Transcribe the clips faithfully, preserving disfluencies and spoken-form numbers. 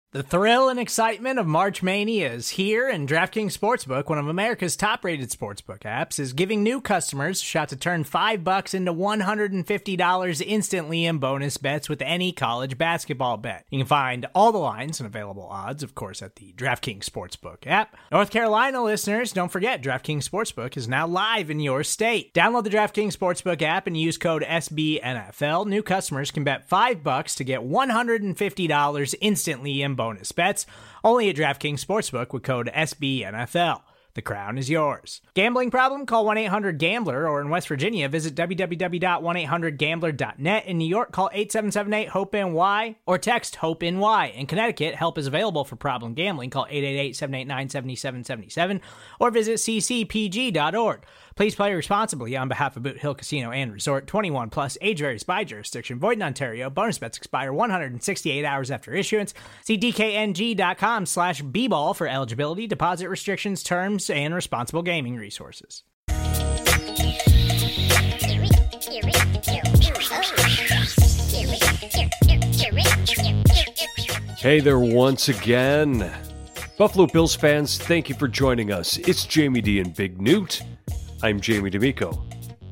The thrill and excitement of March Mania is here, and DraftKings Sportsbook, one of America's top-rated sportsbook apps, is giving new customers a shot to turn five bucks into one hundred fifty dollars instantly in bonus bets with any college basketball bet. You can find all the lines and available odds, of course, at the DraftKings Sportsbook app. North Carolina listeners, don't forget, DraftKings Sportsbook is now live in your state. Download the DraftKings Sportsbook app and use code S B N F L. New customers can bet five bucks to get one hundred fifty dollars instantly in bonus bets, only at DraftKings Sportsbook with code S B N F L. The crown is yours. Gambling problem? Call one eight hundred gambler, or in West Virginia, visit w w w dot one eight hundred gambler dot net. In New York, call eight seven seven eight hope N Y or text HOPE-NY. In Connecticut, help is available for problem gambling. Call eight eight eight, seven eight nine, seven seven seven seven or visit c c p g dot org. Please play responsibly on behalf of Boot Hill Casino and Resort. twenty-one plus, age varies by jurisdiction. Void in Ontario. Bonus bets expire one hundred sixty-eight hours after issuance. See d k n g dot com slash b ball for eligibility, deposit restrictions, terms, and responsible gaming resources. Hey there once again. Buffalo Bills fans, thank you for joining us. It's Jamie D and Big Newt. I'm Jamie D'Amico.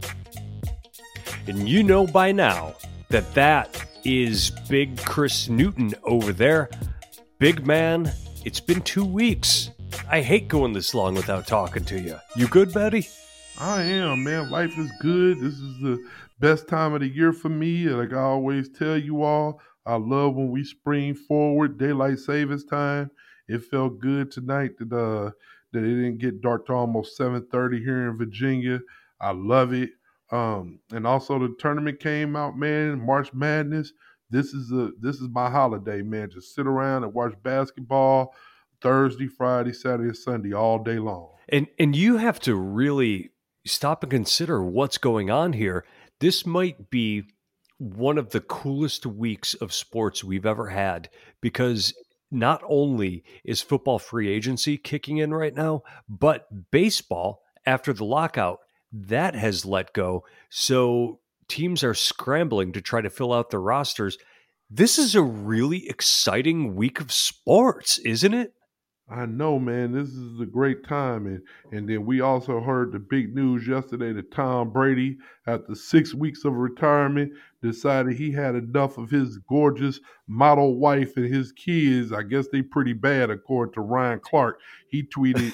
And you know by now that that is Big Chris Newton over there. Big man, it's been two weeks. I hate going this long without talking to you. You good, buddy? I am, man. Life is good. This is the best time of the year for me. Like I always tell you all, I love when we spring forward, daylight savings time. It felt good tonight that uh, that it didn't get dark to almost seven thirty here in Virginia. I love it. Um, and also the tournament came out, man. March Madness. This is a this is my holiday, man. Just sit around and watch basketball Thursday, Friday, Saturday, and Sunday all day long. And and you have to really stop and consider what's going on here. This might be one of the coolest weeks of sports we've ever had, because not only is football free agency kicking in right now, but baseball, after the lockout, that has let go. So teams are scrambling to try to fill out their rosters. This is a really exciting week of sports, isn't it? I know, man. This is a great time. And, and then we also heard the big news yesterday that Tom Brady, after six weeks of retirement, decided he had enough of his gorgeous model wife and his kids. I guess they pretty bad, according to Ryan Clark. He tweeted,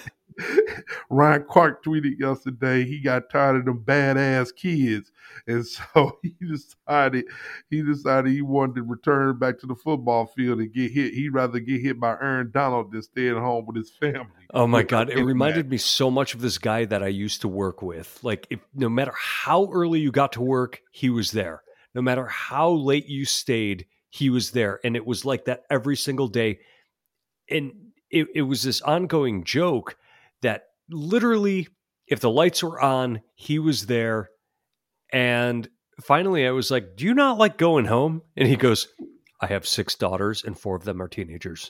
Ryan Clark tweeted yesterday, he got tired of them badass kids. And so he decided he decided he wanted to return back to the football field and get hit. He'd rather get hit by Aaron Donald than stay at home with his family. Oh my God. It reminded me so much of this guy that I used to work with. Like, if no matter how early you got to work, he was there. No matter how late you stayed, he was there. And it was like that every single day. And it, it was this ongoing joke that literally, if the lights were on, he was there. And finally, I was like, do you not like going home? And he goes, I have six daughters and four of them are teenagers.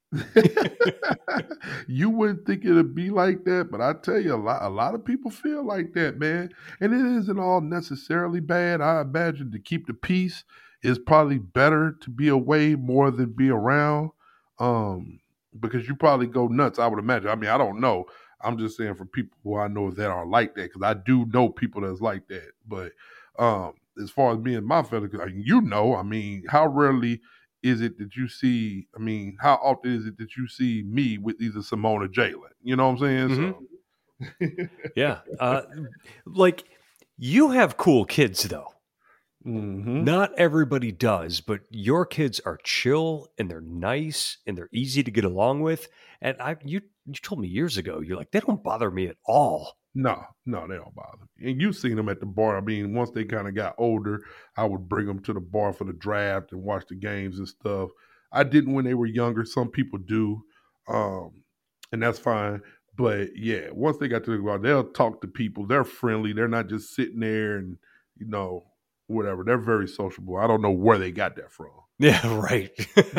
You wouldn't think it'd be like that, but I tell you, a lot, a lot of people feel like that, man. And it isn't all necessarily bad. I imagine to keep the peace is probably better to be away more than be around, um, because you probably go nuts, I would imagine. I mean, I don't know. I'm just saying for people who I know that are like that, because I do know people that's like that. But um, as far as me and my family, you know, I mean, how rarely is it that you see, I mean, how often is it that you see me with either Simone or Jalen? You know what I'm saying? Mm-hmm. So. Yeah. Uh, like, you have cool kids, though. Mm-hmm. Not everybody does, but your kids are chill and they're nice and they're easy to get along with. And I, you, you told me years ago, you're like, they don't bother me at all. No, no, they don't bother me. And you've seen them at the bar. I mean, once they kind of got older, I would bring them to the bar for the draft and watch the games and stuff. I didn't when they were younger. Some people do, um, and that's fine. But yeah, once they got to the bar, they'll talk to people. They're friendly. They're not just sitting there and, you know, whatever. They're very sociable. I don't know where they got that from. Yeah, right.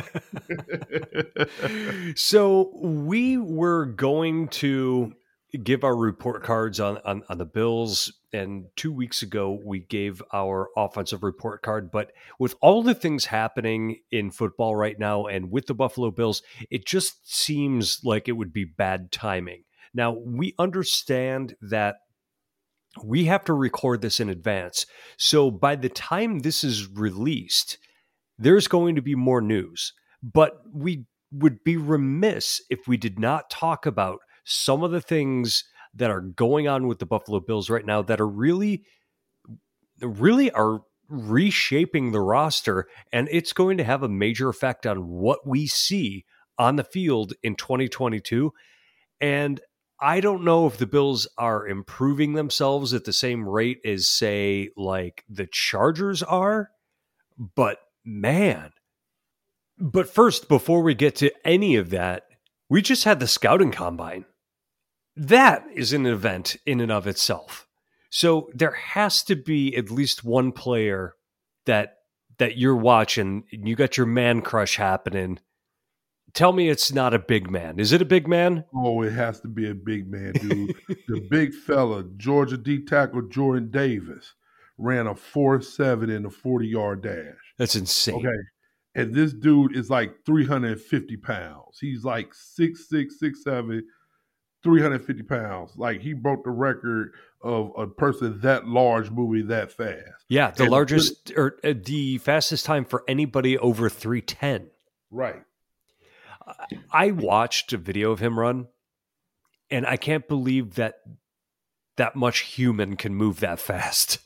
So we were going to give our report cards on, on, on the Bills And two weeks ago, we gave our offensive report card. But with all the things happening in football right now and with the Buffalo Bills, it just seems like it would be bad timing. Now, we understand that we have to record this in advance. So by the time this is released, there's going to be more news. But we would be remiss if we did not talk about some of the things that are going on with the Buffalo Bills right now that are really, really are reshaping the roster. And it's going to have a major effect on what we see on the field in twenty twenty-two. And I don't know if the Bills are improving themselves at the same rate as, say, like the Chargers are, but man. But first, before we get to any of that, we just had the scouting combine. That is an event in and of itself. So there has to be at least one player that that you're watching, and you got your man crush happening. Tell me it's not a big man. Is it a big man? Oh, it has to be a big man, dude. The big fella, Georgia D tackle Jordan Davis, ran a four seven in a forty-yard dash. That's insane. Okay. And this dude is like three hundred fifty pounds. He's like six six, six seven, three hundred fifty pounds. Like, he broke the record of a person that large moving that fast. Yeah, the and largest or uh, the fastest time for anybody over three ten. Right. I watched a video of him run, and I can't believe that that much human can move that fast.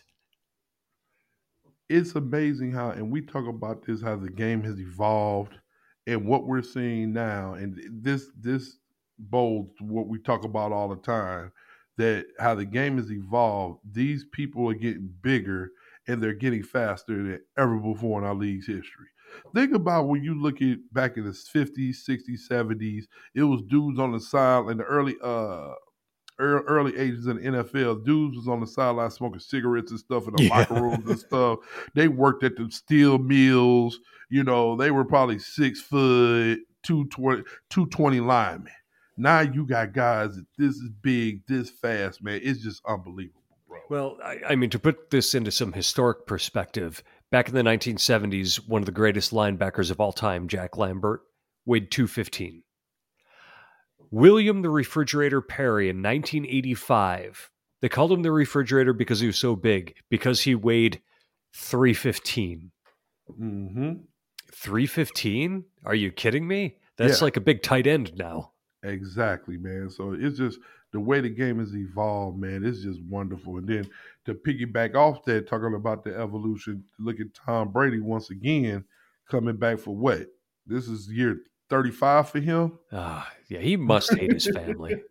It's amazing how, and we talk about this, how the game has evolved and what we're seeing now. And this this bolds what we talk about all the time, that how the game has evolved. These people are getting bigger and they're getting faster than ever before in our league's history. Think about when you look at back in the fifties, sixties, seventies, it was dudes on the side in the early uh early ages in the N F L. Dudes was on the sideline smoking cigarettes and stuff in the Yeah. locker rooms and stuff. They worked at the steel mills. You know, they were probably six foot, two twenty, two twenty linemen. Now you got guys that this is big, this fast, man. It's just unbelievable, bro. Well, I, I mean, to put this into some historic perspective, back in the nineteen seventies, one of the greatest linebackers of all time, Jack Lambert, weighed two fifteen. William the Refrigerator Perry in nineteen eighty-five, they called him the Refrigerator because he was so big, because he weighed three fifteen. Mm-hmm. three fifteen? Are you kidding me? That's Yeah. like a big tight end now. Exactly, man. So it's just the way the game has evolved, man. It's just wonderful. And then to piggyback off that, talking about the evolution, look at Tom Brady once again coming back for what? This is year thirty-five for him. Ah, yeah, he must hate his family.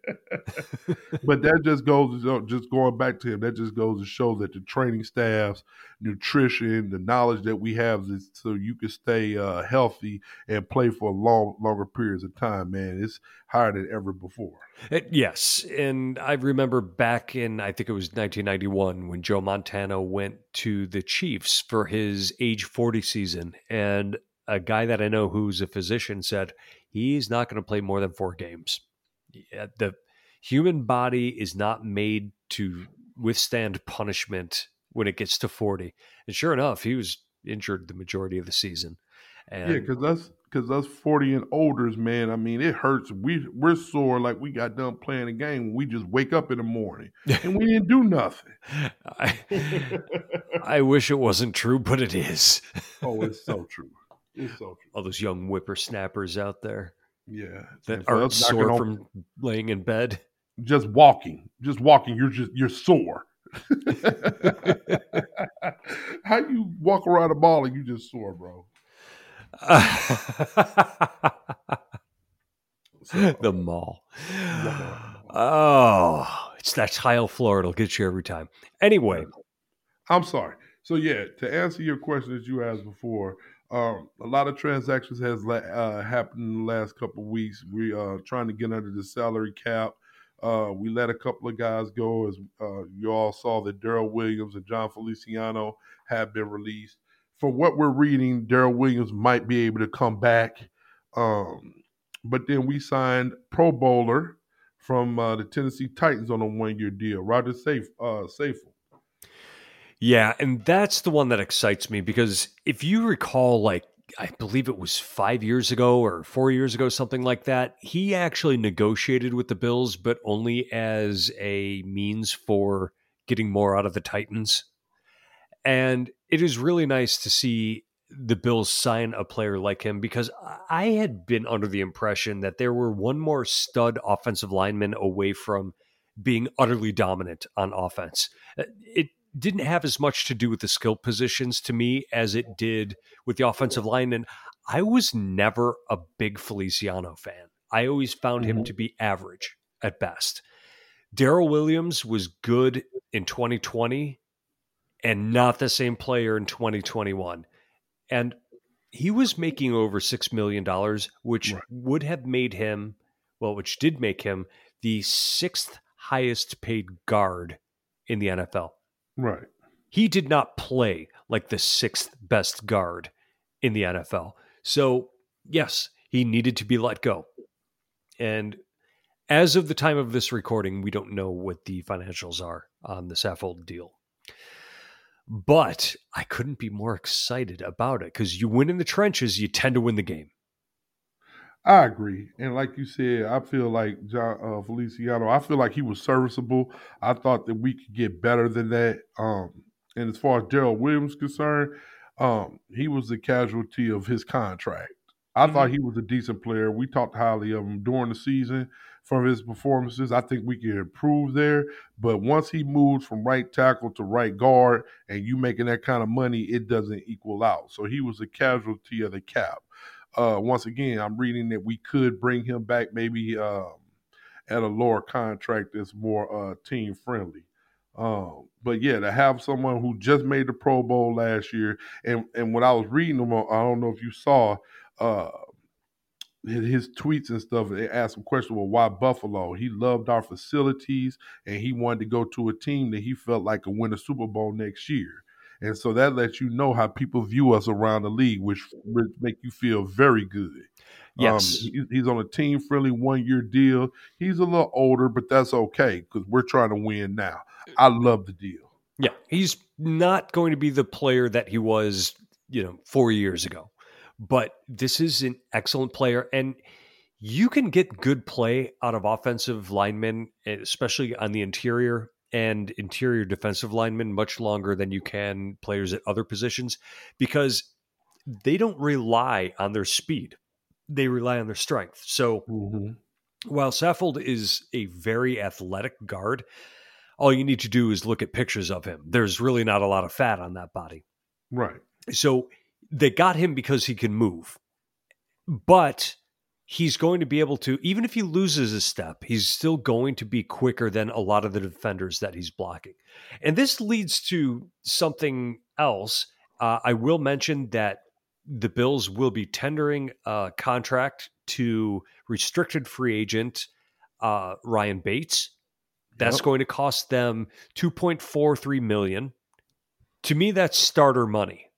But that just goes, just going back to him, that just goes to show that the training staffs, nutrition, the knowledge that we have, is so you can stay uh, healthy and play for long, longer periods of time, man. It's higher than ever before. Uh, Yes, and I remember back in, I think it was nineteen ninety-one, when Joe Montana went to the Chiefs for his age forty season, and a guy that I know who's a physician said he's not going to play more than four games. Yeah, the human body is not made to withstand punishment when it gets to forty. And sure enough, he was injured the majority of the season. And Yeah, because us, because us forty and olders, man. I mean, it hurts. We we're sore like we got done playing a game. We just wake up in the morning and we didn't do nothing. I, I wish it wasn't true, but it is. Oh, it's so true. It's so true. All those young whippersnappers out there Yeah, that And for aren't us knocking sore on- from laying in bed. just walking, just walking. You're just you're sore. How you walk around a mall and you just sore, bro? The mall. Oh, it's that tile floor. It'll get you every time. Anyway, I'm sorry. So yeah, to answer your question that you asked before, um, a lot of transactions has la- uh, happened in the last couple of weeks. We are trying to get under the salary cap. Uh, we let a couple of guys go, as uh, you all saw that Darrell Williams and John Feliciano have been released. For what we're reading, Darrell Williams might be able to come back. Um, but then we signed Pro Bowler from uh, the Tennessee Titans on a one-year deal. Roger Safe, uh, Safel. Yeah, and that's the one that excites me because if you recall, like, I believe it was five years ago or four years ago, something like that, he actually negotiated with the Bills, but only as a means for getting more out of the Titans. And it is really nice to see the Bills sign a player like him because I had been under the impression that there were one more stud offensive lineman away from being utterly dominant on offense. It didn't have as much to do with the skill positions to me as it did with the offensive line. And I was never a big Feliciano fan. I always found mm-hmm. him to be average at best. Darrell Williams was good in twenty twenty and not the same player in twenty twenty-one. And he was making over six million dollars, which right. would have made him, well, which did make him the sixth highest paid guard in the N F L. Right. He did not play like the sixth best guard in the N F L. So, yes, he needed to be let go. And as of the time of this recording, we don't know what the financials are on the Saffold deal. But I couldn't be more excited about it because you win in the trenches, you tend to win the game. I agree. And like you said, I feel like John uh, Feliciano, I feel like he was serviceable. I thought that we could get better than that. Um, and as far as Darrell Williams is concerned, um, he was the casualty of his contract. I mm-hmm. thought he was a decent player. We talked highly of him during the season from his performances. I think we can improve there. But once he moves from right tackle to right guard and you making that kind of money, it doesn't equal out. So he was a casualty of the cap. Uh, once again, I'm reading that we could bring him back maybe um, at a lower contract that's more uh, team friendly. Um, but yeah, to have someone who just made the Pro Bowl last year, and and when I was reading them, I don't know if you saw uh, his tweets and stuff. They asked him questions, well, why Buffalo? He loved our facilities, and he wanted to go to a team that he felt like could win a Super Bowl next year. And so that lets you know how people view us around the league, which make you feel very good. Yes. Um, he, he's on a team-friendly one-year deal. He's a little older, but that's okay because we're trying to win now. I love the deal. Yeah, he's not going to be the player that he was, you know, four years ago. But this is an excellent player, and you can get good play out of offensive linemen, especially on the interior and interior defensive linemen much longer than you can players at other positions because they don't rely on their speed. They rely on their strength. So mm-hmm. while Saffold is a very athletic guard, all you need to do is look at pictures of him. There's really not a lot of fat on that body. Right. So they got him because he can move, but he's going to be able to, even if he loses a step, he's still going to be quicker than a lot of the defenders that he's blocking. And this leads to something else. Uh, I will mention that the Bills will be tendering a contract to restricted free agent uh, Ryan Bates. That's yep. going to cost them two point four three million dollars. To me, that's starter money.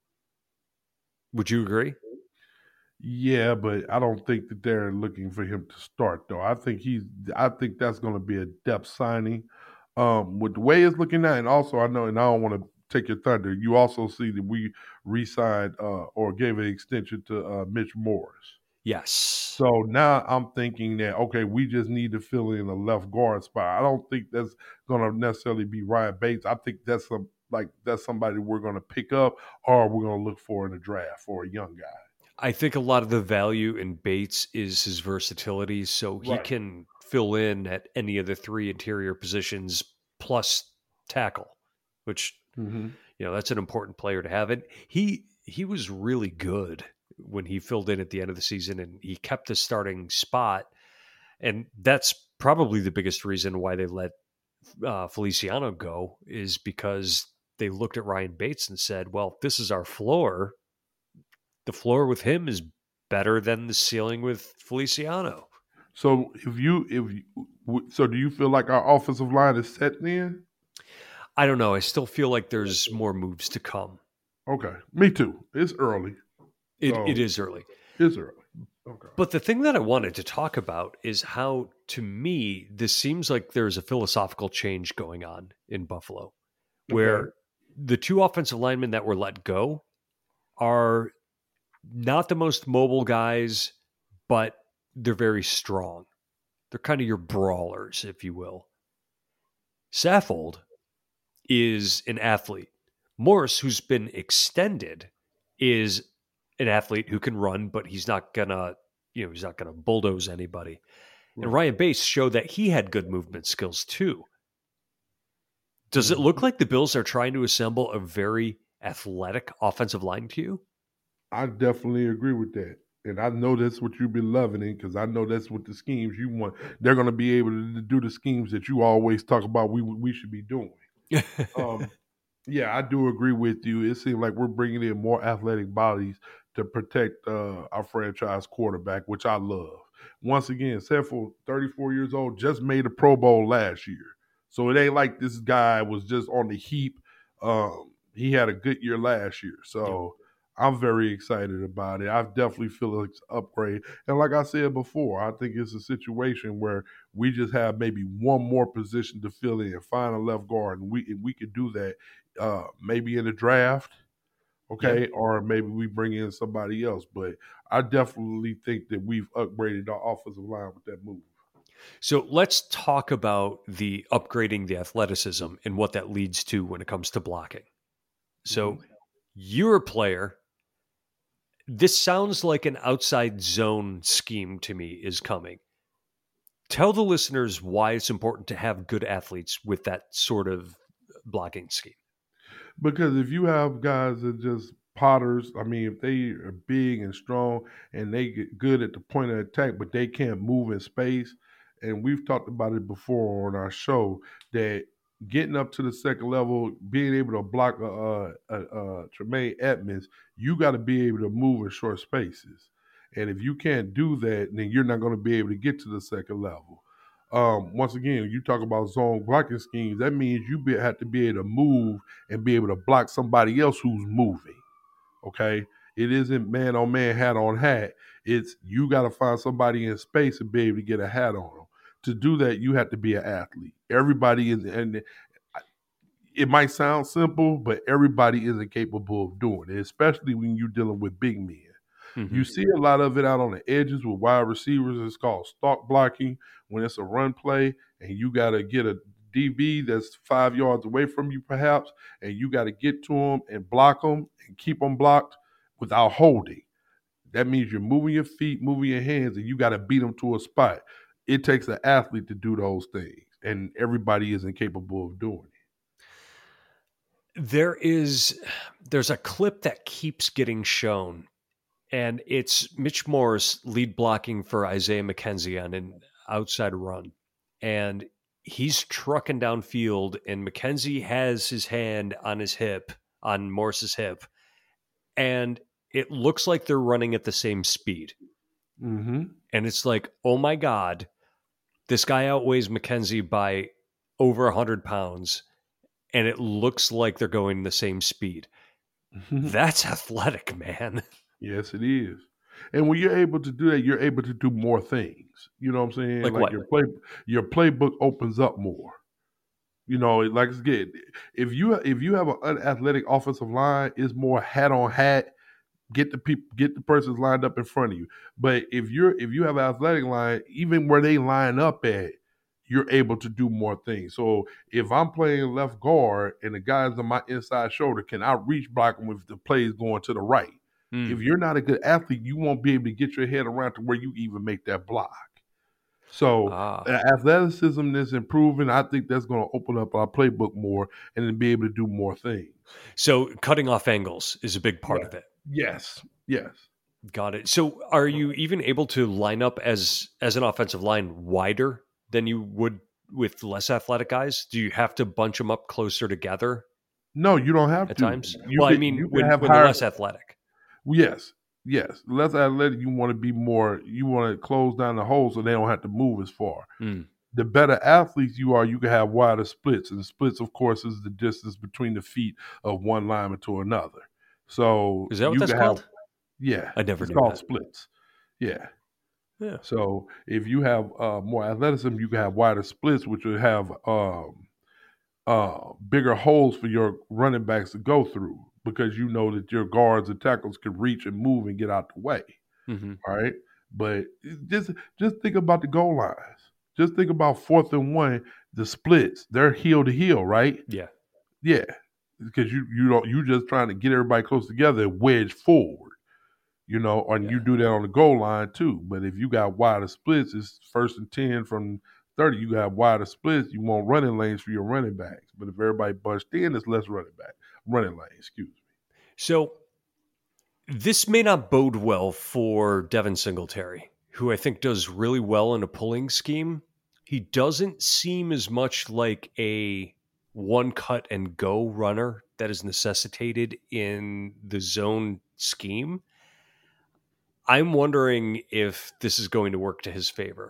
Would you agree? Yeah, but I don't think that they're looking for him to start, though. I think he's. I think that's going to be a depth signing. Um, with the way it's looking at, and also I know, and I don't want to take your thunder. You also see that we re-signed uh, or gave an extension to uh, Mitch Morris. Yes. So now I'm thinking that okay, we just need to fill in a left guard spot. I don't think that's going to necessarily be Ryan Bates. I think that's some like that's somebody we're going to pick up, or we're going to look for in the draft for a young guy. I think a lot of the value in Bates is his versatility, so he right. can fill in at any of the three interior positions plus tackle, which, mm-hmm. you know, that's an important player to have. And he, he was really good when he filled in at the end of the season and he kept his starting spot. And that's probably the biggest reason why they let uh, Feliciano go is because they looked at Ryan Bates and said, well, this is our floor. The floor with him is better than the ceiling with Feliciano. So if you, if you, so do you feel like our offensive line is set then? I don't know. I still feel like there's more moves to come. Okay. Me too. It's early. It so It is early. It's early. Okay. But the thing that I wanted to talk about is how, to me, this seems like there's a philosophical change going on in Buffalo, where Okay. the two offensive linemen that were let go are not the most mobile guys, but they're very strong. They're kind of your brawlers, if you will. Saffold is an athlete. Morris, who's been extended, is an athlete who can run, but he's not gonna, you know, he's not gonna bulldoze anybody. Right. And Ryan Bates showed that he had good movement skills too. Does it look like the Bills are trying to assemble a very athletic offensive line to you? I definitely agree with that. And I know that's what you've been loving it, because I know that's what the schemes you want. They're going to be able to do the schemes that you always talk about we we should be doing. um, yeah, I do agree with you. It seems like we're bringing in more athletic bodies to protect uh, our franchise quarterback, which I love. Once again, Sefo, thirty-four years old, just made a Pro Bowl last year. So it ain't like this guy was just on the heap. Um, he had a good year last year. So yeah. I'm very excited about it. I definitely feel it's an upgrade. And like I said before, I think it's a situation where we just have maybe one more position to fill in, find a left guard, and we if we could do that uh, maybe in the draft, okay, yeah. or maybe we bring in somebody else. But I definitely think that we've upgraded our offensive line with that move. So let's talk about the upgrading the athleticism and what that leads to when it comes to blocking. So mm-hmm. you're a player. This sounds like an outside zone scheme to me is coming. Tell the listeners why it's important to have good athletes with that sort of blocking scheme. Because if you have guys that just potters, I mean, if they are big and strong and they get good at the point of attack, but they can't move in space, and we've talked about it before on our show, that getting up to the second level, being able to block a, a, a, a Tremaine Edmonds, you got to be able to move in short spaces. And if you can't do that, then you're not going to be able to get to the second level. Um, once again, you talk about zone blocking schemes, that means you be, have to be able to move and be able to block somebody else who's moving, okay? It isn't man on man, hat on hat. It's you got to find somebody in space and be able to get a hat on them. To do that, you have to be an athlete. Everybody is, and it might sound simple, but everybody isn't capable of doing it, especially when you're dealing with big men. Mm-hmm. You see a lot of it out on the edges with wide receivers. It's called stalk blocking when it's a run play, and you got to get a D B that's five yards away from you perhaps, and you got to get to them and block them and keep them blocked without holding. That means you're moving your feet, moving your hands, and you got to beat them to a spot. It takes an athlete to do those things, and everybody isn't capable of doing it. There is, there's a clip that keeps getting shown, and it's Mitch Morse lead blocking for Isaiah McKenzie on an outside run. And he's trucking downfield, and McKenzie has his hand on his hip, on Morse's hip, and it looks like they're running at the same speed. Mm-hmm. And it's like, oh my God, this guy outweighs McKenzie by over one hundred pounds, and it looks like they're going the same speed. That's athletic, man. Yes, it is. And when you're able to do that, you're able to do more things. You know what I'm saying? Like, like what? your play, your playbook opens up more. You know, like again, if you if you have an unathletic offensive line, it's more hat on hat. Get the people, get the persons lined up in front of you. But if you're if you have an athletic line, even where they line up at, you're able to do more things. So if I'm playing left guard and the guy's on my inside shoulder, can I reach block him if the play is going to the right? Mm. If you're not a good athlete, you won't be able to get your head around to where you even make that block. So ah. athleticism is improving. I think that's going to open up our playbook more and then be able to do more things. So cutting off angles is a big part yeah. of it. Yes, yes. Got it. So are you even able to line up as as an offensive line wider than you would with less athletic guys? Do you have to bunch them up closer together? No, you don't have at to. times. You well, can, I mean, you when, have when higher, they're less athletic. Yes, yes. Less athletic, you want to be more, you want to close down the hole so they don't have to move as far. Mm. The better athletes you are, you can have wider splits. And splits, of course, is the distance between the feet of one lineman to another. So is that what you that's can called? Have, yeah. I never it's knew called that. splits. Yeah. Yeah. So if you have uh, more athleticism, you can have wider splits, which will have um, uh, bigger holes for your running backs to go through because you know that your guards and tackles can reach and move and get out the way. Mm-hmm. All right. But just just think about the goal lines. Just think about fourth and one, the splits. They're heel to heel, right? Yeah. Yeah. Because you you don't you just trying to get everybody close together and wedge forward. You know, and Yeah. you do that on the goal line too. But if you got wider splits, it's first and ten from thirty. You got wider splits. You want running lanes for your running backs. But if everybody bunched in, it's less running back running lanes. Excuse me. So this may not bode well for Devin Singletary, who I think does really well in a pulling scheme. He doesn't seem as much like a one cut and go runner that is necessitated in the zone scheme. I'm wondering if this is going to work to his favor.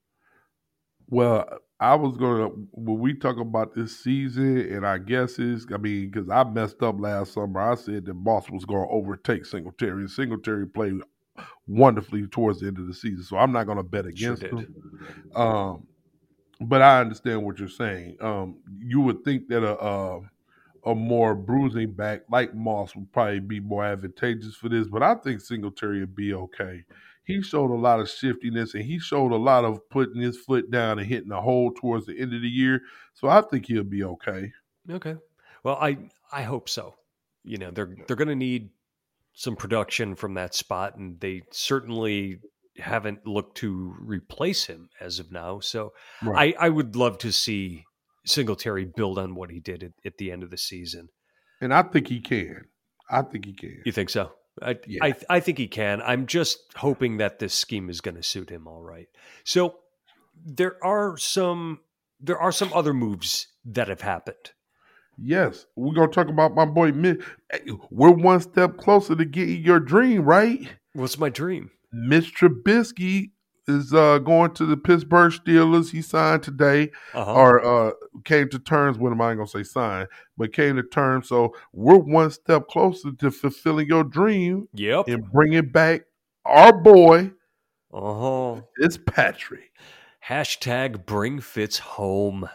Well, I was going to, when we talk about this season and our guesses, I mean, because I messed up last summer, I said that Moss was going to overtake Singletary, and Singletary played wonderfully towards the end of the season. So I'm not going to bet against Sure him. Um, but I understand what you're saying. Um, you would think that a, a a more bruising back like Moss would probably be more advantageous for this, but I think Singletary would be okay. He showed a lot of shiftiness, and he showed a lot of putting his foot down and hitting a hole towards the end of the year. So I think he'll be okay. Okay. Well, I I hope so. You know, they're they're going to need some production from that spot, and they certainly haven't looked to replace him as of now. So Right. I, I would love to see Singletary build on what he did at, at the end of the season. And I think he can. I think he can. You think so? I, Yeah. I I think he can. I'm just hoping that this scheme is going to suit him all right. So there are some there are some other moves that have happened. Yes. We're going to talk about my boy. Mitch. We're one step closer to getting your dream, right? What's my dream? Mitch Trubisky is uh, going to the Pittsburgh Steelers. He signed today, Uh-huh. or uh, came to terms with him. I ain't going to say signed, but came to terms. So we're one step closer to fulfilling your dream Yep. and bringing back our boy, Uh-huh. Fitzpatrick. Hashtag bring Fitz home.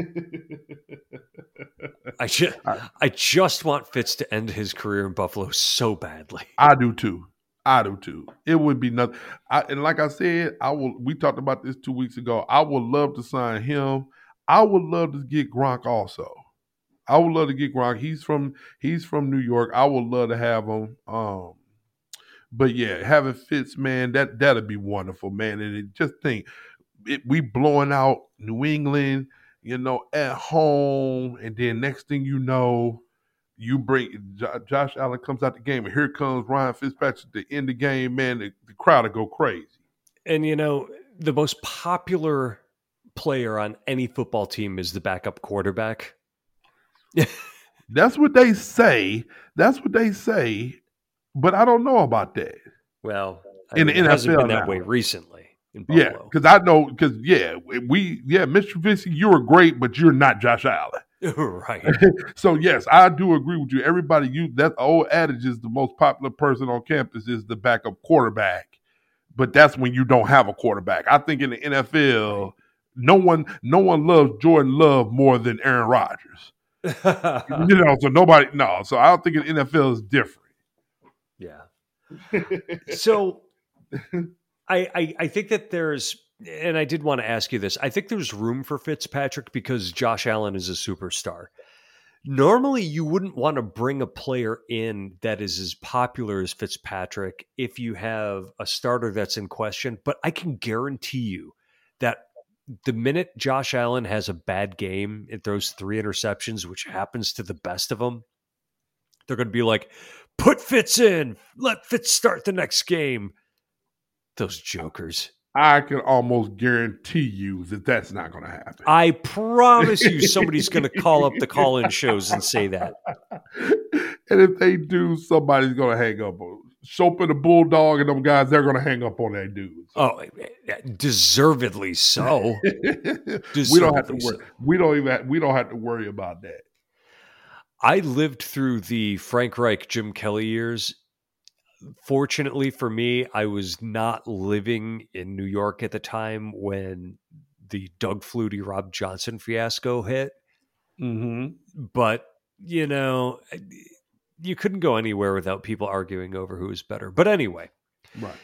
I, ju- I just want Fitz to end his career in Buffalo so badly. I do too. I do too. It would be nothing. I, and like I said, I will. We talked about this two weeks ago. I would love to sign him. I would love to get Gronk also. I would love to get Gronk. He's from he's from New York. I would love to have him. Um, but yeah, having Fitz, man, that that'd be wonderful, man. And it, just think, it, we blowing out New England, you know, at home, and then next thing you know, you bring J- Josh Allen comes out the game, and here comes Ryan Fitzpatrick to end the game. Man, the, the crowd will go crazy. And, you know, the most popular player on any football team is the backup quarterback. That's what they say. That's what they say. But I don't know about that. Well, I In mean, the it hasn't N F L been that now. way recently in Yeah, Buffalo. because I know, because, yeah, we, yeah, Mister Trubisky, you were great, but you're not Josh Allen. Right. So, yes, I do agree with you. Everybody, you that old adage is the most popular person on campus is the backup quarterback. But that's when you don't have a quarterback. I think in the N F L, no one no one loves Jordan Love more than Aaron Rodgers. You know, so nobody, no. So I don't think in the N F L is different. Yeah. So I, I I think that there's, and I did want to ask you this, I think there's room for Fitzpatrick because Josh Allen is a superstar. Normally, you wouldn't want to bring a player in that is as popular as Fitzpatrick if you have a starter that's in question, but I can guarantee you that the minute Josh Allen has a bad game, it throws three interceptions, which happens to the best of them, they're going to be like, put Fitz in, let Fitz start the next game. Those jokers. I can almost guarantee you that that's not going to happen. I promise you somebody's going to call up the call-in shows and say that. And if they do, somebody's going to hang up on Soap and the Bulldog and them guys, they're going to hang up on that dude. So. Oh, deservedly so. Deservedly we don't have to worry. so. We don't even have, we don't have to worry about that. I lived through the Frank Reich, Jim Kelly years. fortunately for me, I was not living in New York at the time when the Doug Flutie, Rob Johnson fiasco hit. Mm-hmm. But, you know, you couldn't go anywhere without people arguing over who was better. But anyway, Right.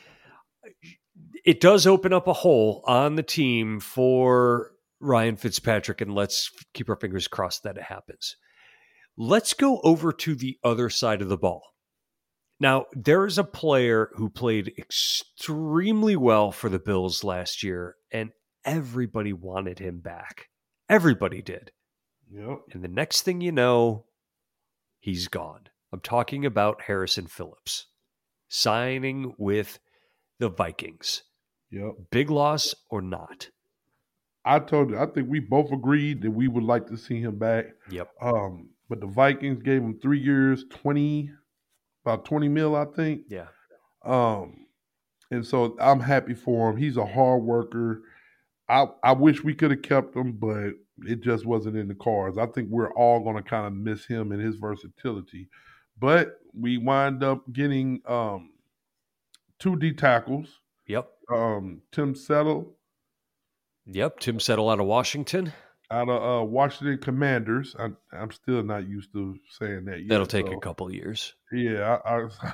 It does open up a hole on the team for Ryan Fitzpatrick, and let's keep our fingers crossed that it happens. Let's go over to the other side of the ball. Now, there is a player who played extremely well for the Bills last year, and everybody wanted him back. Everybody did. Yep. And the next thing you know, he's gone. I'm talking about Harrison Phillips signing with the Vikings. Yep. Big loss or not? I told you, I think we both agreed that we would like to see him back. Yep. Um, but the Vikings gave him three years, twenty, about twenty mil, I think. Yeah. Um, and so I'm happy for him. He's a hard worker. I I wish we could have kept him, but it just wasn't in the cards. I think we're all going to kind of miss him and his versatility. But we wind up getting um, two D tackles. Yep. Um, Tim Settle. Yep. Tim Settle out of Washington. Out of uh, Washington Commanders. I'm, I'm still not used to saying that yet. That'll take so, a couple of years. Yeah. I, I,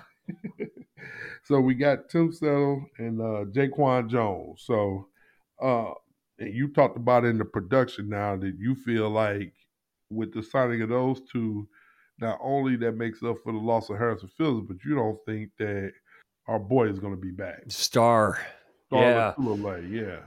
so we got Tim Settle and uh, Jaquan Jones. So uh, and you talked about in the production now that you feel like with the signing of those two, not only that makes up for the loss of Harrison Phillips, but you don't think that our boy is going to be back. Star. Star yeah. Lotulelei, yeah.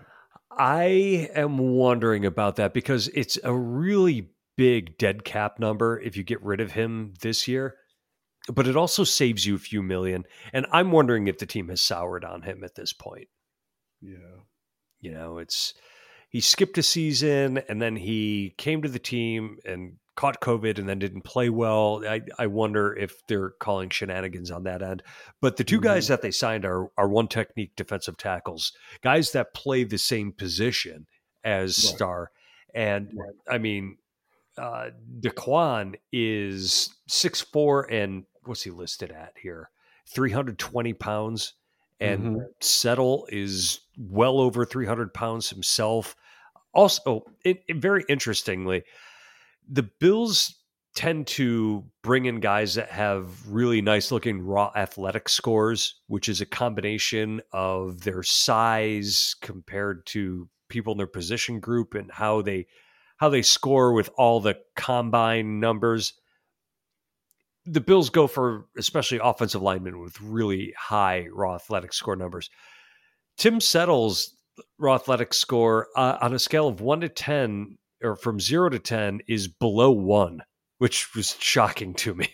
I am wondering about that because it's a really big dead cap number if you get rid of him this year, but it also saves you a few million. And I'm wondering if the team has soured on him at this point. Yeah. You know, it's he skipped a season and then he came to the team and caught COVID and then didn't play well. I, I wonder if they're calling shenanigans on that end. But the two mm-hmm. guys that they signed are are one technique defensive tackles, guys that play the same position as right. Star. And right. I mean, uh, Daquan is six foot four and what's he listed at here? three hundred twenty pounds. And mm-hmm. Settle is well over three hundred pounds himself. Also, it, it, very interestingly, the Bills tend to bring in guys that have really nice looking raw athletic scores, which is a combination of their size compared to people in their position group and how they how they score with all the combine numbers. The Bills go for especially offensive linemen with really high raw athletic score numbers. Tim Settle's raw athletic score uh, on a scale of one to ten, or from zero to ten, is below one, which was shocking to me.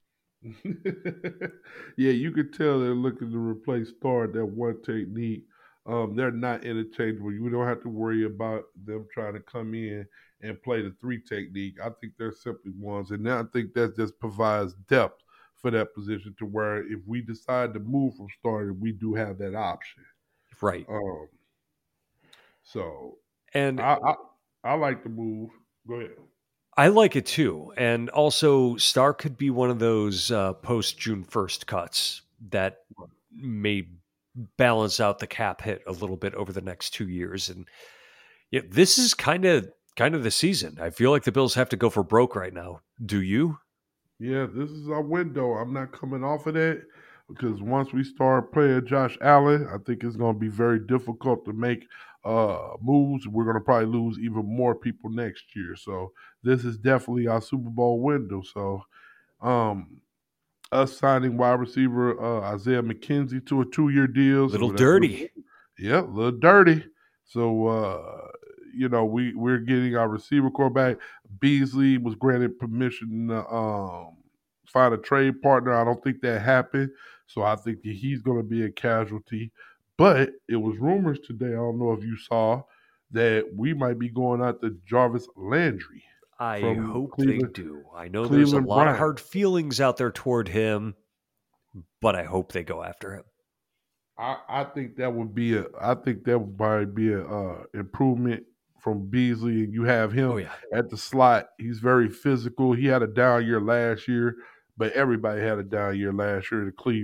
Yeah, you could tell they're looking to replace Star, that one technique. Um, they're not interchangeable. You don't have to worry about them trying to come in and play the three technique. I think they're simply ones. And I think that just provides depth for that position to where if we decide to move from Star, we do have that option. Right. Um. So, and I, I I like the move. Go ahead. I like it too. And also, Star could be one of those uh, post-June first cuts that may balance out the cap hit a little bit over the next two years. And yeah, this is kind of kind of the season. I feel like the Bills have to go for broke right now. Do you? Yeah, this is our window. I'm not coming off of that because once we start playing Josh Allen, I think it's going to be very difficult to make uh, moves. We're going to probably lose even more people next year. So this is definitely our Super Bowl window. So um, us signing wide receiver uh, Isaiah McKenzie to a two-year deal. Little so dirty. Yeah, a little dirty. So, uh, you know, we, we're getting our receiver quarterback. Beasley was granted permission to um, find a trade partner. I don't think that happened. So I think that he's going to be a casualty. But it was rumors today, I don't know if you saw, that we might be going out to Jarvis Landry. I hope Cleveland, they do. I know Cleveland there's a lot Brown. of hard feelings out there toward him, but I hope they go after him. I, I think that would be a. I think that would probably be a uh, improvement from Beasley. And you have him oh, yeah. at the slot. He's very physical. He had a down year last year, but everybody had a down year last year to Cleveland.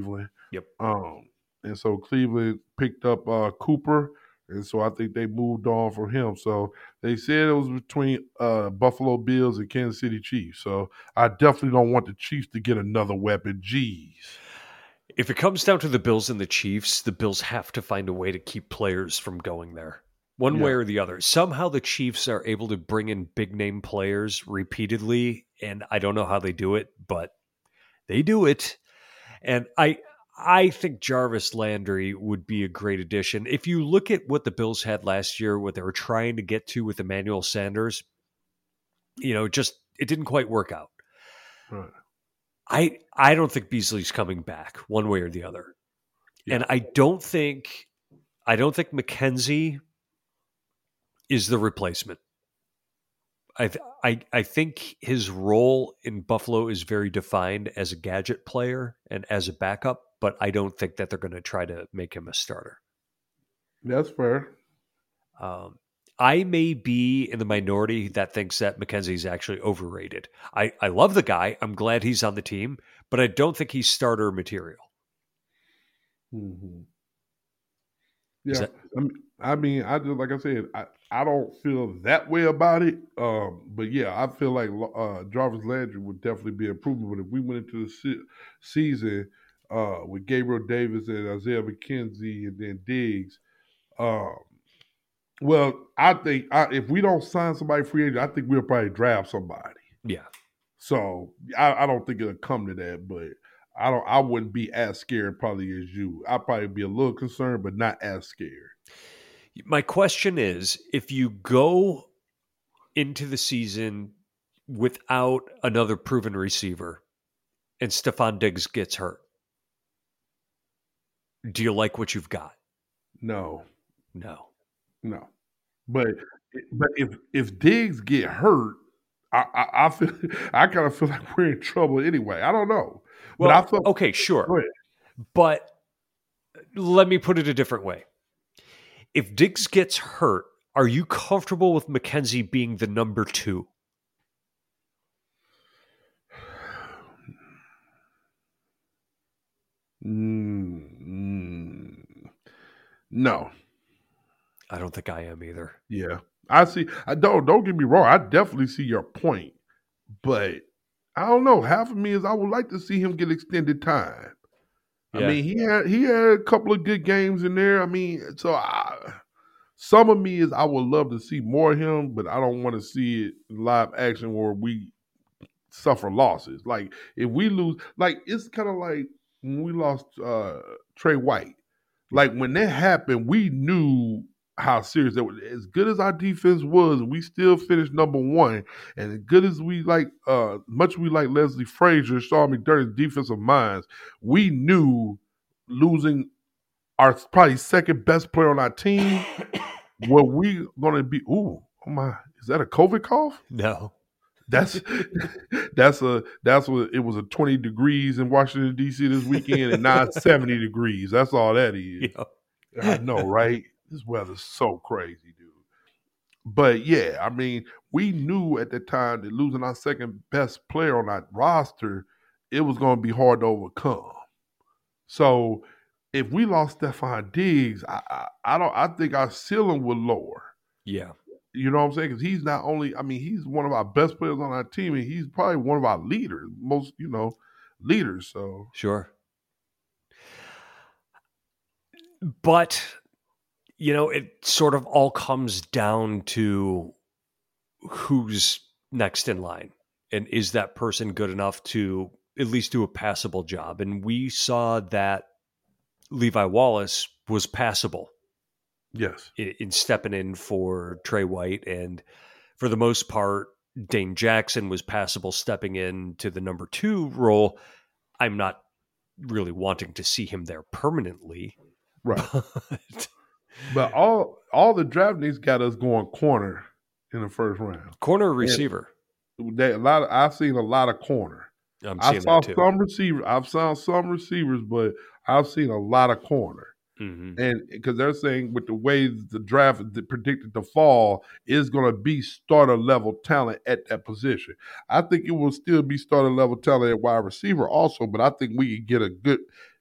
Yep. Um, and so Cleveland picked up uh, Cooper, and so I think they moved on from him. So they said it was between uh, Buffalo Bills and Kansas City Chiefs. So I definitely don't want the Chiefs to get another weapon. Jeez. If it comes down to the Bills and the Chiefs, the Bills have to find a way to keep players from going there. One yeah. way or the other. Somehow the Chiefs are able to bring in big name players repeatedly, and I don't know how they do it, but they do it. And I I think Jarvis Landry would be a great addition. If you look at what the Bills had last year, what they were trying to get to with Emmanuel Sanders, you know, just it didn't quite work out. Right. I I don't think Beasley's coming back one way or the other. Yeah. And I don't think I don't think McKenzie is the replacement. I I I think his role in Buffalo is very defined as a gadget player and as a backup, but I don't think that they're going to try to make him a starter. That's fair. Um, I may be in the minority that thinks that McKenzie's actually overrated. I, I love the guy. I'm glad he's on the team, but I don't think he's starter material. Mm-hmm. Yeah, that- I mean, I mean, I just like I said, I, I don't feel that way about it. Um, but yeah, I feel like uh, Jarvis Landry would definitely be improvement. But if we went into the se- season uh, with Gabriel Davis and Isaiah McKenzie and then Diggs, um, well, I think I, if we don't sign somebody free agent, I think we'll probably draft somebody. Yeah. So I, I don't think it'll come to that, but I don't. I wouldn't be as scared probably as you. I'd probably be a little concerned, but not as scared. My question is, if you go into the season without another proven receiver and Stephon Diggs gets hurt, do you like what you've got? No. No. No. But but if if Diggs get hurt, I, I, I feel I kind of feel like we're in trouble anyway. I don't know. Well, but I feel, okay, sure. But let me put it a different way. If Diggs gets hurt, are you comfortable with McKenzie being the number two? Mm, no. I don't think I am either. Yeah. I see. I don't don't get me wrong. I definitely see your point. But I don't know. Half of me is I would like to see him get extended time. Yeah. I mean, he had he had a couple of good games in there. I mean, so I Some of me is I would love to see more of him, but I don't want to see it in live action where we suffer losses. Like if we lose, like it's kind of like when we lost uh, Trey White. Like when that happened, we knew how serious that was. As good as our defense was, we still finished number one. And as good as we like, uh, much we like Leslie Frazier, Sean McDermott's defensive minds, we knew losing our probably second best player on our team. Were we going to be? Ooh, oh my! Is that a COVID cough? No, that's that's a that's what it was. A twenty degrees in Washington D C this weekend, and now it's seventy degrees. That's all that is. Yeah. I know, right? This weather's so crazy, dude. But yeah, I mean, we knew at the time that losing our second best player on our roster, it was going to be hard to overcome. So. If we lost Stephon Diggs, I, I I don't I think our ceiling would lower. Yeah. You know what I'm saying? Because he's not only, I mean, he's one of our best players on our team, and he's probably one of our leaders, most, you know, leaders. So sure. But, you know, it sort of all comes down to who's next in line. And is that person good enough to at least do a passable job? And we saw that Levi Wallace was passable. Yes. In, in stepping in for Trey White. And for the most part, Dane Jackson was passable stepping in to the number two role. I'm not really wanting to see him there permanently. Right. But, but all all the draft needs got us going corner in the first round. Corner receiver. They, a lot of, I've seen a lot of corner. I'm I saw that too. some receivers. I've seen some receivers, but I've seen a lot of corner. Mm-hmm. And because they're saying with the way the draft is predicted to fall, is going to be starter level talent at that position. I think it will still be starter level talent at wide receiver also, but I think we can get a good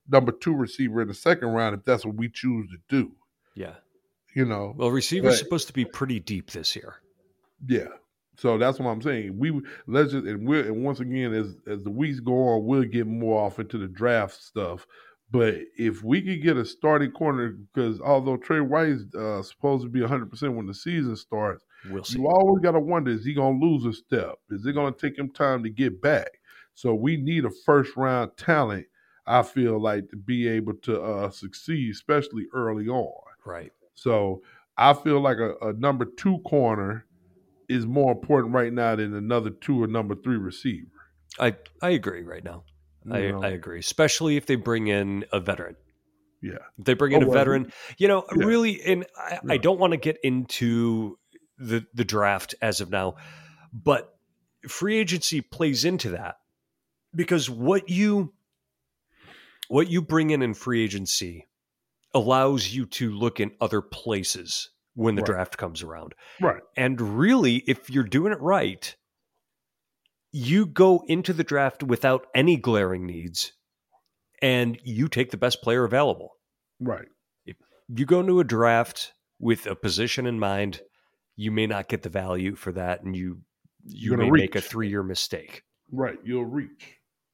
number two receiver in the second round if that's what we choose to do. Yeah. You know. Well, receiver's but, supposed to be pretty deep this year. Yeah. So that's what I'm saying. We let's just and we and once again as as the weeks go on, we'll get more off into the draft stuff. But if we could get a starting corner, because although Trey White is uh, supposed to be one hundred percent when the season starts, we'll see. You always got to wonder, is he going to lose a step? Is it going to take him time to get back? So we need a first-round talent, I feel like, to be able to uh, succeed, especially early on. Right. So I feel like a, a number two corner is more important right now than another two or number three receiver. I, I agree right now. I, I agree, especially if they bring in a veteran. Yeah. If they bring in oh, a veteran, well, you know, yeah. really, and I, yeah. I don't want to get into the, the draft as of now, but free agency plays into that because what you what you bring in in free agency allows you to look in other places when the right. draft comes around. Right. And really, if you're doing it right, you go into the draft without any glaring needs and you take the best player available. Right. If you go into a draft with a position in mind, you may not get the value for that and you you may reach. make a three-year mistake. Right. You'll reach.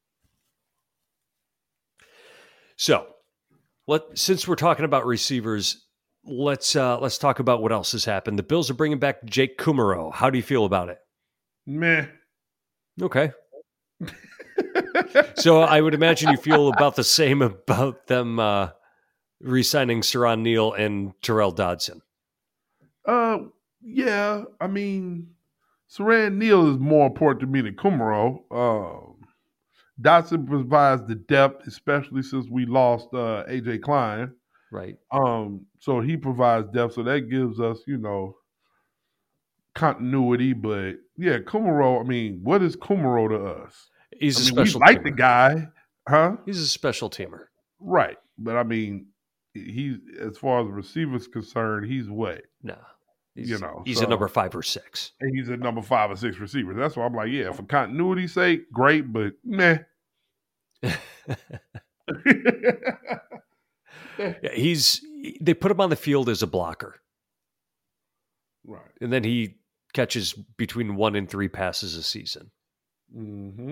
So, let since we're talking about receivers, let's uh, let's talk about what else has happened. The Bills are bringing back Jake Kumerow. How do you feel about it? Meh. Okay. So I would imagine you feel about the same about them uh, re-signing Siran Neal and Terrell Dodson. Uh, yeah. I mean, Siran Neal is more important to me than Kumerow. Uh, Dodson provides the depth, especially since we lost uh, A J Klein. Right. Um. So he provides depth, so that gives us, you know, continuity. But yeah, Kumerow. I mean, what is Kumerow to us? He's I a mean, special. We like teamer. the guy, huh? He's a special teamer, right? But I mean, he as far as the receiver's concerned, he's what? No, he's, you know, he's so, a number five or six. And he's a number five or six receiver. That's why I'm like, yeah, for continuity's sake, great, but meh. Yeah, he's they put him on the field as a blocker, right? And then he catches between one and three passes a season. Mm-hmm.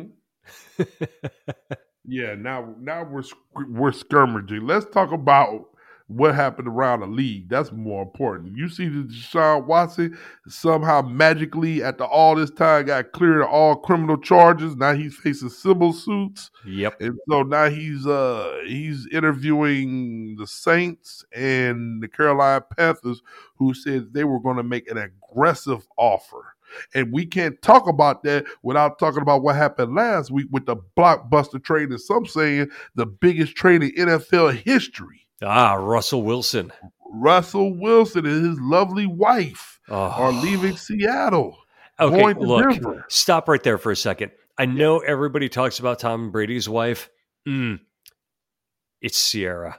Yeah, now now we're we're skirmishing. Let's talk about what happened around the league. That's more important. You see that Deshaun Watson somehow magically, after all this time, got cleared of all criminal charges. Now he's facing civil suits. Yep. And so now he's uh he's interviewing the Saints and the Carolina Panthers, who said they were going to make an aggressive offer. And we can't talk about that without talking about what happened last week with the blockbuster trade, and some saying the biggest trade in N F L history. Ah, Russell Wilson. Russell Wilson and his lovely wife oh. are leaving Seattle. Okay, going to look, Denver. Stop right there for a second. I know everybody talks about Tom Brady's wife. Mm, it's Sierra.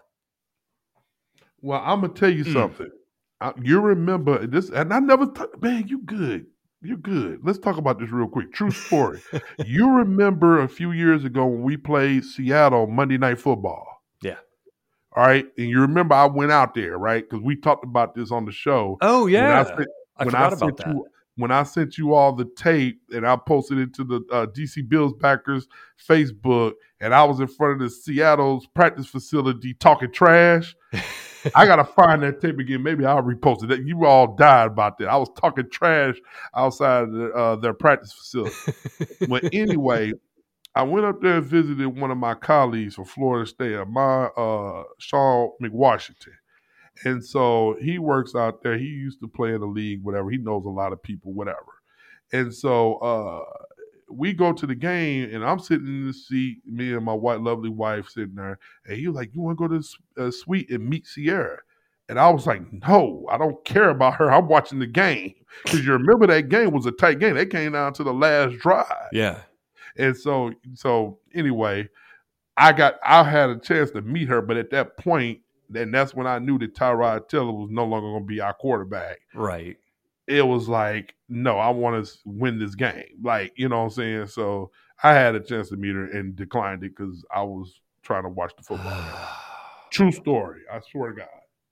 Well, I'm going to tell you mm. something. I, you remember this, and I never, t- man, you good. You're good. Let's talk about this real quick. True story. You remember a few years ago when we played Seattle Monday Night Football? Yeah. All right. And you remember I went out there, right? Because we talked about this on the show. Oh, yeah. When I, sent, I when forgot I about that. You, when I sent you all the tape and I posted it to the uh, D C Bills backers Facebook, and I was in front of the Seattle's practice facility talking trash. I got to find that tape again. Maybe I'll repost it. You all died about that. I was talking trash outside the, uh, their practice facility. But anyway, I went up there and visited one of my colleagues from Florida State, my uh, Sean McWashington. And so he works out there. He used to play in the league, whatever. He knows a lot of people, whatever. And so uh, we go to the game, and I'm sitting in the seat, me and my white, lovely wife sitting there. And he was like, you want to go to the uh, suite and meet Sierra? And I was like, no, I don't care about her. I'm watching the game. Because you remember that game was a tight game. That came down to the last drive. Yeah. And so, so anyway, I got, I had a chance to meet her, but at that point, and that's when I knew that Tyrod Taylor was no longer going to be our quarterback. Right. It was like, no, I want to win this game. Like, you know what I'm saying? So I had a chance to meet her and declined it because I was trying to watch the football game. True story. I swear to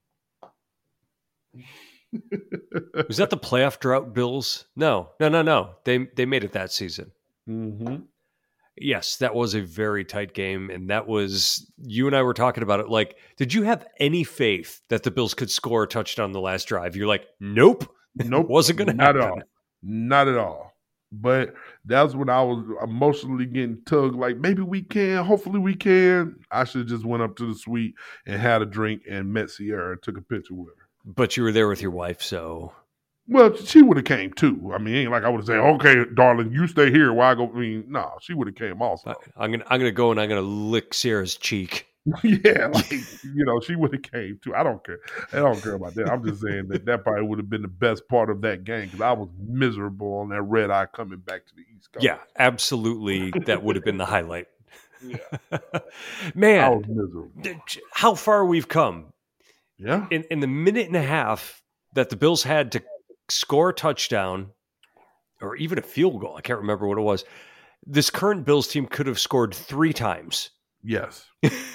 God. Was that the playoff drought Bills? No, no, no, no. They they made it that season. Mm-hmm. Yes, that was a very tight game, and that was, you and I were talking about it. Like, did you have any faith that the Bills could score a touchdown the last drive? You're like, nope, nope, wasn't going to happen. Not at all, not at all. But that's when I was emotionally getting tugged. Like, maybe we can, hopefully we can. I should have just went up to the suite and had a drink and met Sierra and took a picture with her. But you were there with your wife, so. Well, she would have came too. I mean, ain't like I would have said, "Okay, darling, you stay here while I go." I mean, no, she would have came also. I, I'm gonna, I'm gonna go and I'm gonna lick Sierra's cheek. Yeah, like you know, she would have came too. I don't care. I don't care about that. I'm just saying that that probably would have been the best part of that game because I was miserable on that red eye coming back to the East Coast. Yeah, absolutely, that would have been the highlight. Yeah, man, I was miserable. How far we've come. Yeah, in in the minute and a half that the Bills had to score a touchdown or even a field goal, I can't remember what it was, this current Bills team could have scored three times. Yes.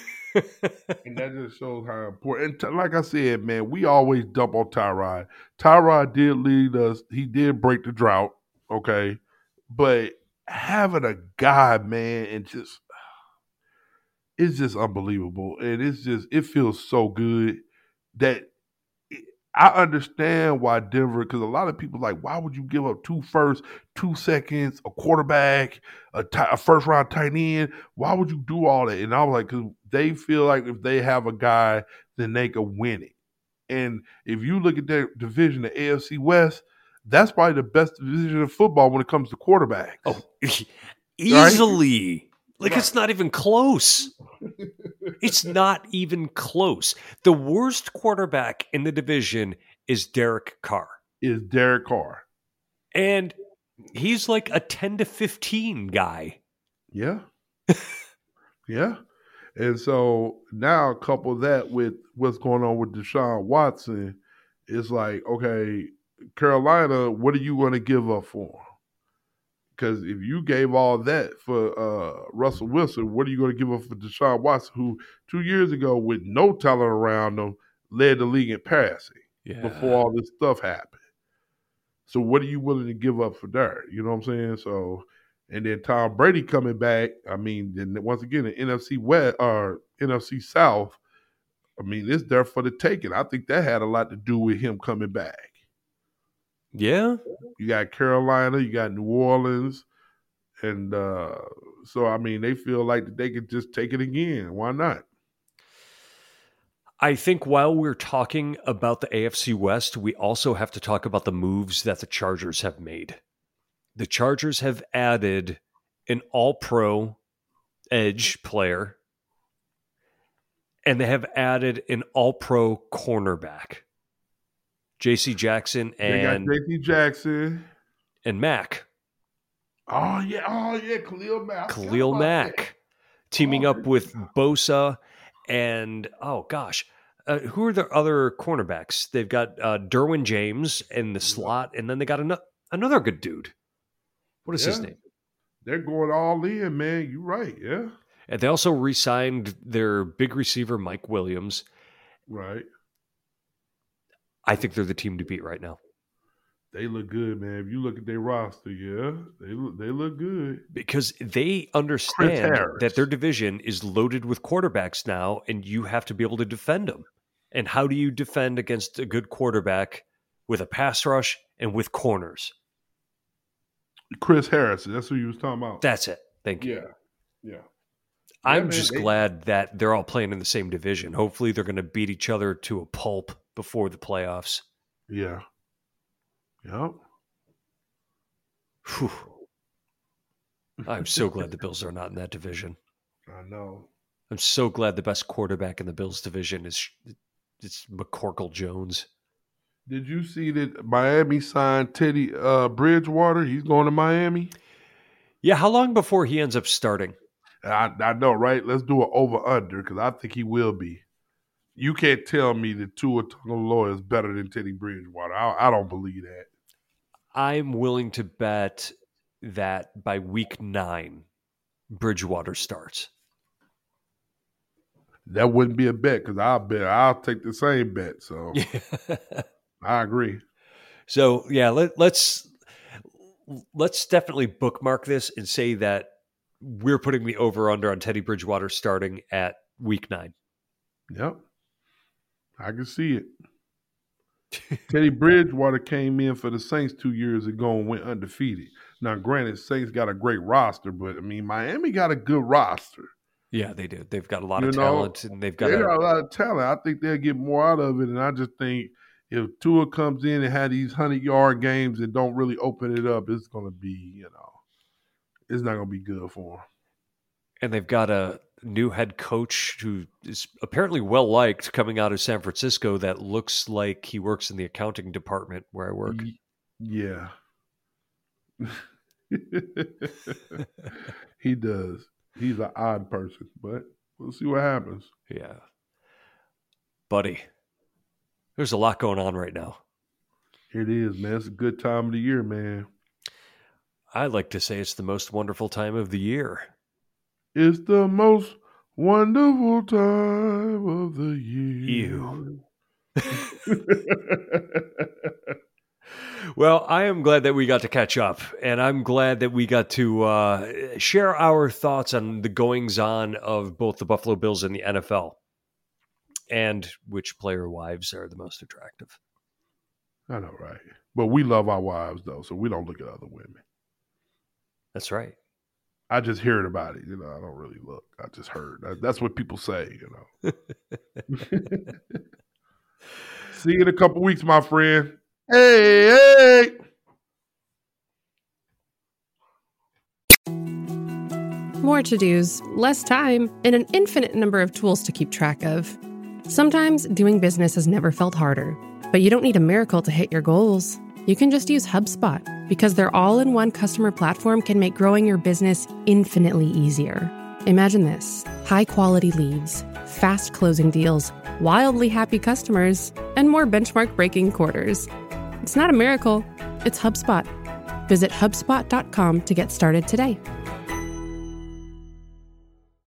And that just shows how important. And t- like I said, man, we always dump on Tyrod. Tyrod did lead us. He did break the drought, okay? But having a guy, man, and just, it's just unbelievable. And it's just, it feels so good that I understand why Denver, because a lot of people like, why would you give up two firsts, two seconds, a quarterback, a, t- a first round tight end? Why would you do all that? And I was like, because they feel like if they have a guy, then they can win it. And if you look at their division, the A F C West, that's probably the best division of football when it comes to quarterbacks. Oh, easily. Right? Like, right. It's not even close. It's not even close. The worst quarterback in the division is Derek Carr. Is Derek Carr. And he's like a ten to fifteen guy. Yeah. Yeah. And so now couple that with what's going on with Deshaun Watson, it's like, okay, Carolina, what are you going to give up for him? Because if you gave all that for uh, Russell Wilson, what are you going to give up for Deshaun Watson, who two years ago, with no talent around him, led the league in passing yeah. before all this stuff happened? So what are you willing to give up for that? You know what I'm saying? So, and then Tom Brady coming back. I mean, then once again, the N F C West or N F C South. I mean, it's there for the taking. I think that had a lot to do with him coming back. Yeah. You got Carolina, you got New Orleans, and uh, so, I mean, they feel like they could just take it again. Why not? I think while we're talking about the A F C West, we also have to talk about the moves that the Chargers have made. The Chargers have added an all-pro edge player, and they have added an all-pro cornerback. J C Jackson and J C Jackson and Mack. Oh yeah, oh yeah, Khalil Mack. Khalil Mack that. teaming oh, up with Bosa and oh gosh, uh, who are the other cornerbacks? They've got uh, Derwin James in the slot, and then they got an- another good dude. What is yeah. his name? They're going all in, man. You're right. Yeah. And they also re-signed their big receiver Mike Williams. Right. I think they're the team to beat right now. They look good, man. If you look at their roster, yeah, they look, they look good. Because they understand that their division is loaded with quarterbacks now, and you have to be able to defend them. And how do you defend against a good quarterback with a pass rush and with corners? Chris Harrison, that's who you was talking about. That's it. Thank you. Yeah, yeah. I'm yeah, just man, they, glad that they're all playing in the same division. Hopefully they're going to beat each other to a pulp before the playoffs. Yeah. Yep. Whew. I'm so glad the Bills are not in that division. I know. I'm so glad the best quarterback in the Bills division is it's McCorkle Jones. Did you see that Miami signed Teddy uh, Bridgewater? He's going to Miami. Yeah, how long before he ends up starting? I, I know, right? Let's do an over-under because I think he will be. You can't tell me that Tua Tagovailoa is better than Teddy Bridgewater. I, I don't believe that. I'm willing to bet that by week nine, Bridgewater starts. that wouldn't be a bet because I'll bet I'll take the same bet. So I agree. So yeah, let, let's let's definitely bookmark this and say that we're putting the over under on Teddy Bridgewater starting at week nine. Yep, I can see it. Teddy Bridgewater came in for the Saints two years ago and went undefeated. Now, granted, Saints got a great roster, but I mean, Miami got a good roster. Yeah, they do. They've got a lot you of know, talent, and they've got, they a, got a lot of talent. I think they'll get more out of it, and I just think if Tua comes in and had these hundred-yard games and don't really open it up, it's going to be, you know, it's not going to be good for them. And they've got a new head coach who is apparently well-liked coming out of San Francisco that looks like he works in the accounting department where I work. Yeah. He does. He's an odd person, but we'll see what happens. Yeah. Buddy, there's a lot going on right now. It is, man. It's a good time of the year, man. I like to say it's the most wonderful time of the year. It's the most wonderful time of the year. Ew. Well, I am glad that we got to catch up, and I'm glad that we got to uh, share our thoughts on the goings-on of both the Buffalo Bills and the N F L, and which player wives are the most attractive. I know, right? But we love our wives, though, so we don't look at other women. That's right. I just heard about it. You know, I don't really look. I just heard. That's what people say, you know. See you in a couple weeks, my friend. Hey, hey! More to-dos, less time, and an infinite number of tools to keep track of. Sometimes doing business has never felt harder, but you don't need a miracle to hit your goals. You can just use HubSpot, because their all-in-one customer platform can make growing your business infinitely easier. Imagine this: high-quality leads, fast closing deals, wildly happy customers, and more benchmark-breaking quarters. It's not a miracle, it's HubSpot. Visit HubSpot dot com to get started today.